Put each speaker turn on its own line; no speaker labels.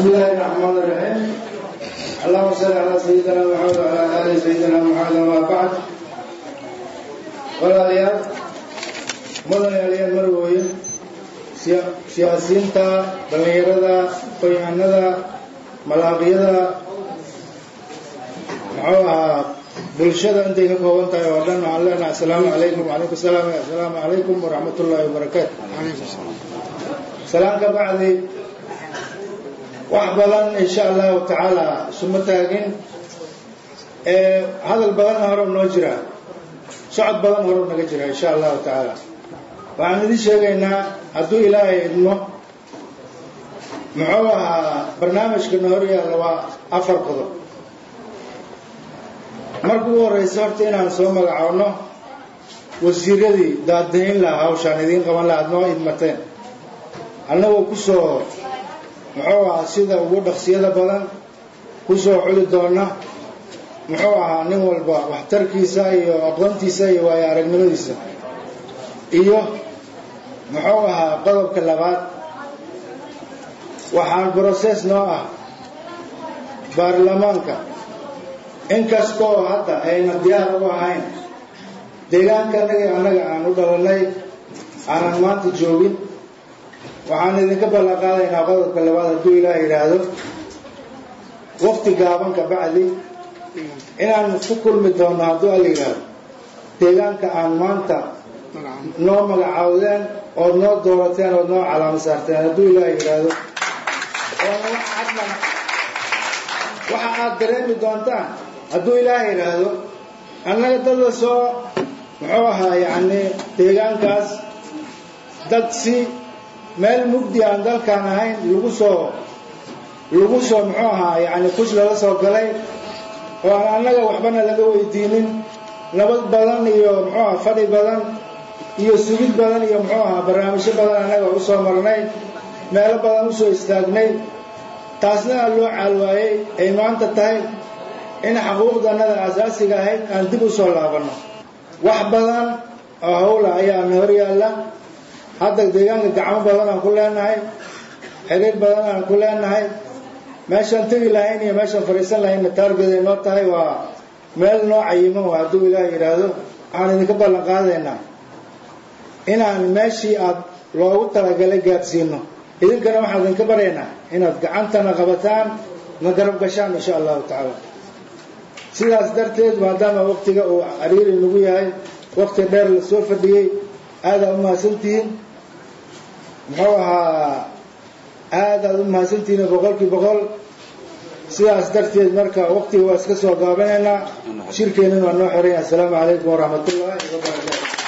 بسم الله الرحمن الرحيم. اللهم صل على سيدنا محمد وعلى آل سيدنا محمد وما بعد. walaalayaal mudanayaal marwooyin siyaasiyiinta dhalinyarada qoyaanada malaaqiyada bulshada intay ka kooban tahay oo dhan waxaan leenahay assalaamu calaykum wacalaykum salaam assalaamu calaykum waraxmatullaahi wabarakaatu. salaamka bacdi wax badan insha allahu tacaala suma taagin hadal badan hore noo jira socod badan hore naga jira insha allahu tacaala. waxaan idin sheegaynaa hadduu ilaahay idmo muxuu ahaa barnaamijkana hor yaalla waa 4 qodob. marka ugu horeysa horta inaan soo magacaabno wasiiradii daadayn lahaa hawshaan idiin qaban lahaa noo idmateen annagoo ku soo muxuu ahaa sida ugu dhaqsiyada badan ku soo xuli doona muxuu ahaa nin walba waxtarkiisa iyo aqoontiisa iyo waayo aragnimadiisa iyo muxuu ahaa qodobka labaad waxaan process noo ah baarlamaanka inkastoo hadda ayna diyaar ugu ahayn deegaanka annaga aan u dhalanay aanan maanta joogin. waxaan idinka ballan qaadaynaa qodobka labaad hadduu ilaah yidhaahdo waqti gaaban ka bacdi inaan ku kulmi doono hadduu alla yidhaahdo deegaanka aan maanta noo magacaawdeen ood noo doorateen ood noo calaamo saarteen hadduu ilaah yidhaahdo waxa aad dareemi doontaan hadduu ilaah yidhaahdo annaga dadla soo muxuu ahaa yacni deegaankaas dad si meel mugdi aan dalkaan ahayn lagu soo muxuu ahaa yacni kush lala soo galay oo aan annaga waxbana laga weydiinin nabad badan iyo muxuu ahaa fadhi badan iyo sugid badan iyo muxuu ahaa barnaamijyo badan annaga u soo marnay meelo badan u soo istaagnay taasna aan loo caalwaayey ay maanta tahay in xuquuqdanada asaasiga ahayd aan dib u soo laabanno. wax badan oo hawla ayaa na hor yaalla. hadda deegaanka gacmo badan aan ku leenahay xiriir badan aan ku leenahay meeshaan tegi lahayn iyo meeshaan fariisan lahaynna taargeday noo tahay waa meel noo cayiman waa hadduu ilaah yidhaahdo. waxaan idinka ballan qaadaynaa inaan meeshii aad loogu talagalay gaadhsiino idinkana waxaan idinka baryaynaa inaad gacantana qabataan na garab gashaan insha allahu tacaala. sidaas darteed maadaama waqtiga uu cariiri nagu yahay waqti dheer la soo fadhiyey aadaad u mahadsantihiin muxuu ahaa aadaad u mahadsantihiin 100%. sidaas darteed marka waqtiga waa iska soo gaabinaynaa shirkeennana waa noo xiraya. assalaamu calaykum waraxmatullaahi wabarakaatu.